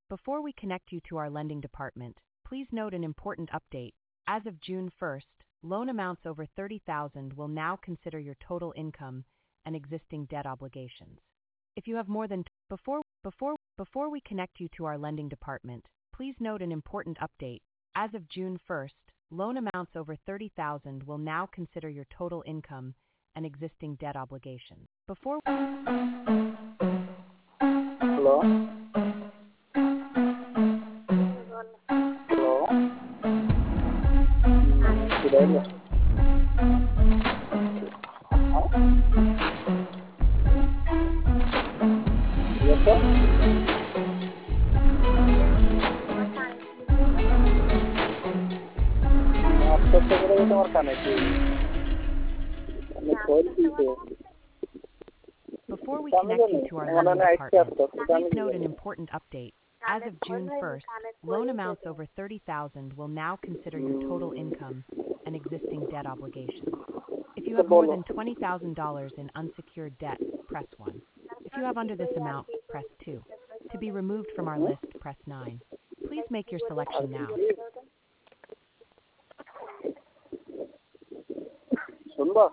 Before we connect you to our lending department, please note an important update. As of June 1st, loan amounts over $30,000 will now consider your total income and existing debt obligations. If you have more than before we connect you to our lending department, please note an important update. As of June 1st, loan amounts over $30,000 will now consider your total income and existing debt obligations. Hello? Hello? Did I miss? Yes, sir? आपको तो मेरे को और खाने की Before we connect you to our lending department, please note an important update. As of June 1st, loan amounts over $30,000 will now consider your total income and existing debt obligations. If you have more than $20,000 in unsecured debt, press 1. If you have under this amount, press 2. To be removed from our list, press 9. Please make your selection now. सुनबा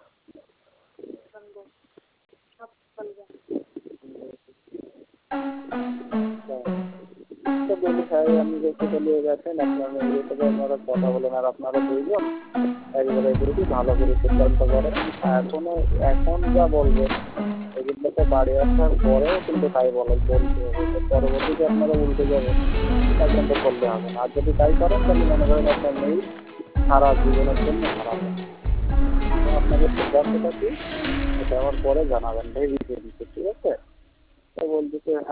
तो बोले भाई हम जैसे चले जाते हैं ना अपना ये तो हमारा কথা বলেন আর আপনারা দুইজন একবারে যদি ভালো করে সিদ্ধান্ত করেন এখন যা বলবেন এগুলো তো বাড়ি আসার পরেও কিন্তু তাই বলে বলতে হবে পরবর্তীতে আপনারা উল্টে যাবেন এটা কিন্তু করলে হবে না আর যদি তাই করেন তাহলে মনে করেন আপনার মেয়ে সারা জীবনের জন্য খারাপ হবে আপনাদের সিদ্ধান্তটা কি এটা আমার পরে জানাবেন ভেবে ঠিক আছে তো বলতেছে